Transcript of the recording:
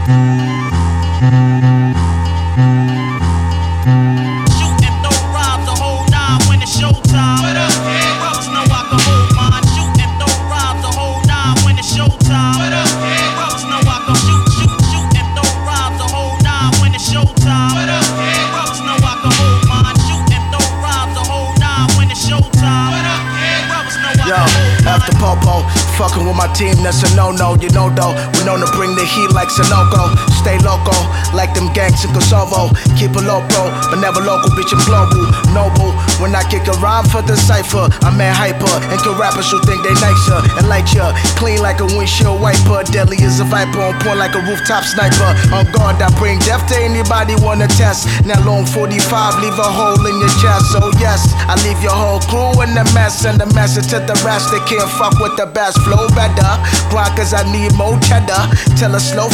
Shoot and throw rhymes the whole nine when it's showtime. Brothers know I can hold mine. Shoot and throw rhymes the whole nine when it's showtime. Brothers know I can shoot and throw rhymes the whole nine when it's showtime. Brothers know I can hold mine. Shoot and throw rhymes the whole nine when it's showtime. Brothers know I can hold mine. After Popo, fucking with my team, that's a no-no. You know though, we known to bring the heat like Sunoco. Stay loco, like them gangs in Kosovo. Keep it low pro, but never local, bitch, I'm global. Noble, when I kick a rhyme for the cypher, I'm at hyper, and kill rappers who think they nicer. And light ya, clean like a windshield wiper. Deadly as a viper, on point like a rooftop sniper. On guard, I bring death to anybody wanna test. Now long 45, leave a hole in your chest. So yes, I leave your whole crew in the mess. And the message to the rest, they can't fuck with the best. Flow better, grind cause I need more cheddar. Tell a slow